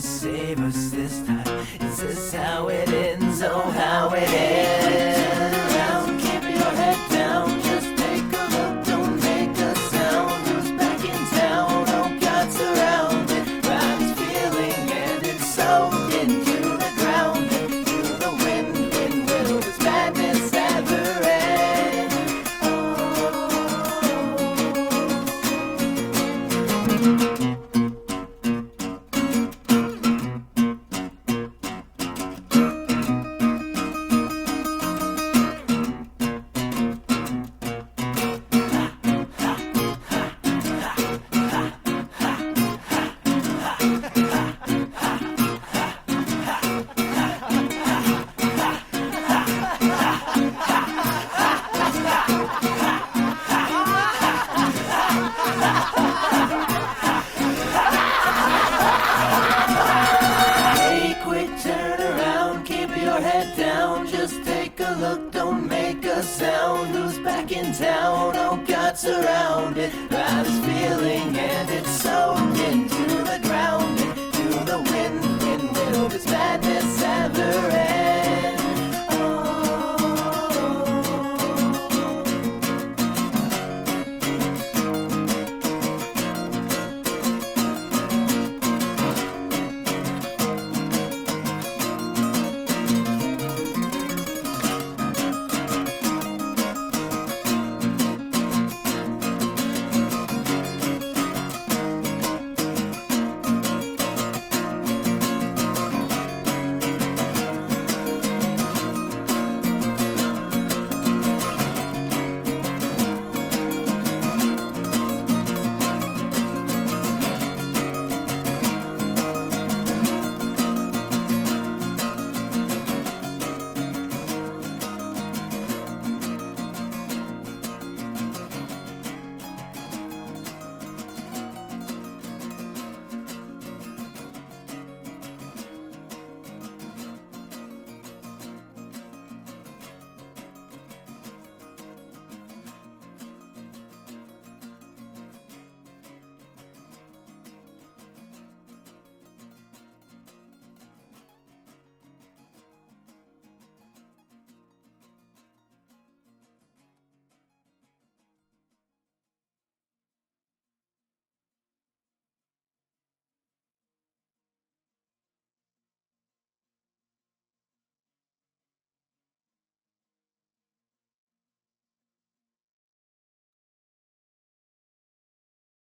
save us this time. Is this how it ends? Oh, how it ends. Turn around, keep your head down. Just take a look, don't make a sound. Who's back in town? Oh, God's surrounded by this feeling, and it's soaked into the ground, into the wind. When will this madness ever end? Hey, quick, turn around, keep your head down. Just take a look, don't make a sound. Who's back in town? Oh, God's surrounded by this feeling, and